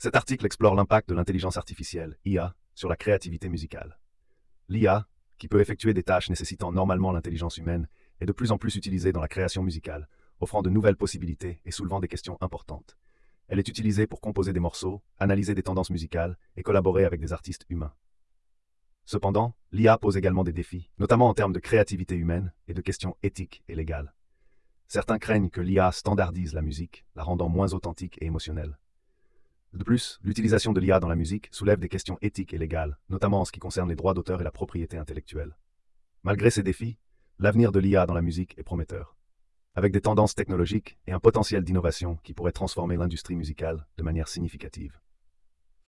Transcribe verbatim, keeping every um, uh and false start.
Cet article explore l'impact de l'intelligence artificielle, I A, sur la créativité musicale. L'I A, qui peut effectuer des tâches nécessitant normalement l'intelligence humaine, est de plus en plus utilisée dans la création musicale, offrant de nouvelles possibilités et soulevant des questions importantes. Elle est utilisée pour composer des morceaux, analyser des tendances musicales et collaborer avec des artistes humains. Cependant, l'I A pose également des défis, notamment en termes de créativité humaine et de questions éthiques et légales. Certains craignent que l'I A standardise la musique, la rendant moins authentique et émotionnelle. De plus, l'utilisation de l'I A dans la musique soulève des questions éthiques et légales, notamment en ce qui concerne les droits d'auteur et la propriété intellectuelle. Malgré ces défis, l'avenir de l'I A dans la musique est prometteur, avec des tendances technologiques et un potentiel d'innovation qui pourrait transformer l'industrie musicale de manière significative.